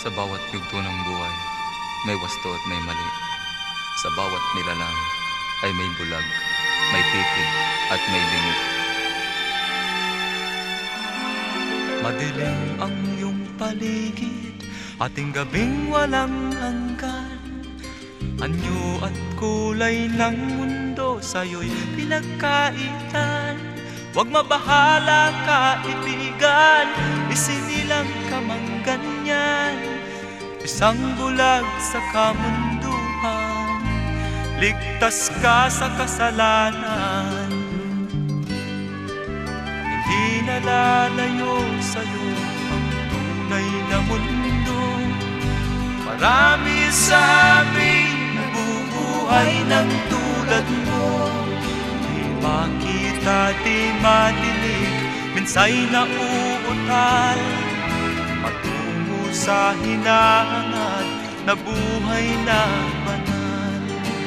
Sa bawat yugto ng buhay, may wasto at may mali. Sa bawat nilalang ay may bulag, may titig at may lingi. Madilim ang iyong paligid, ating gabing walang hanggan. Anyo at kulay ng mundo sa'yo'y pinagkaitan. Huwag mabahala, kaibigan, isinilang ka mang ganyan. Isang bulag sa kamunduhan, ligtas ka sa kasalanan. Hindi nalalayo sa'yo ang tunay na mundo. Marami sa amin nabubuhay ng tulad mo. Di makita, di madinig, minsay nauutal. Patungo sa hinahangat na buhay na banal.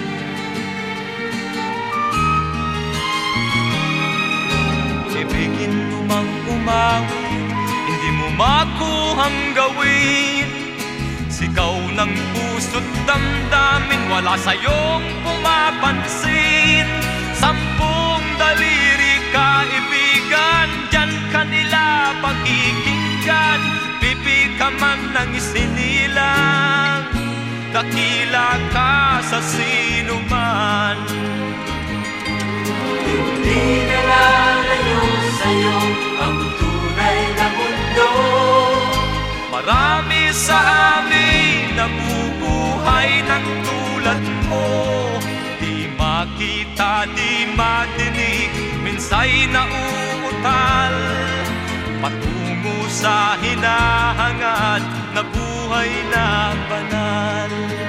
Ibigin mo mang umawit, hindi mo makuhang gawin. Sigaw ng puso't damdamin, wala sa'yong pumapansin. 10 daliri kaibigan, diyan kanila pakikinggan. Pipi ka man ng isinilang, dakila ka sa sinuman. Hindi nalalayo sa'yo ang tunay na mundo. Marami sa amin nabubuhay ng tulad mo. Di makita, di madinig, minsay nauutal. Patungo sa hinahangad na buhay na banal.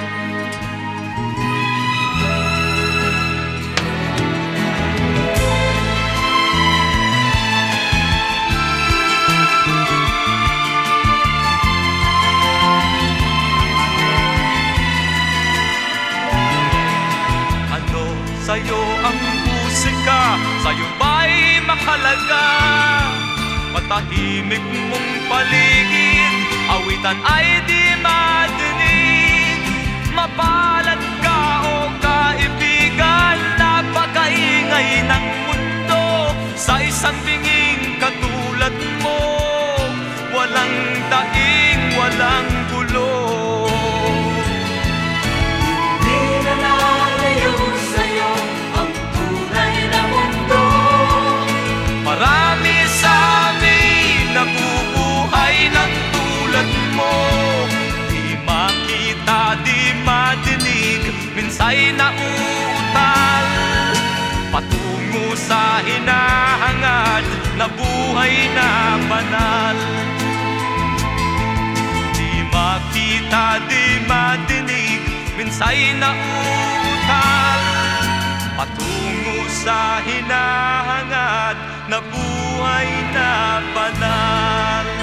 Sa'yo ang musika, sa'yo ba'y makalaga? Patahimik mong paligid, awitan ay di madinig. Mapalad ka o kaibigan, napakaingay ng mundo. Sa isang binging katulad mo, walang daing, walang gulo. Marami sa amin nabubuhay ng tulad mo. Di makita, di madinig, minsay nauutal. Patungo sa hinahangad na buhay na banal. Di makita, di madinig, minsay nauutal. Patungo sa hinahangad na buhay na banal.